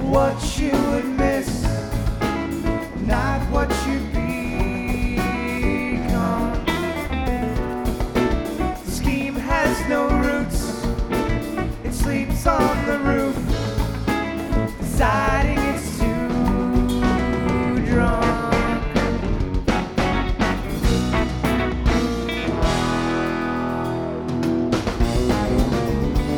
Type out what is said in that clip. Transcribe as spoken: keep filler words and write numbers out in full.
what you would miss, not what you become. The scheme has no roots, it sleeps on the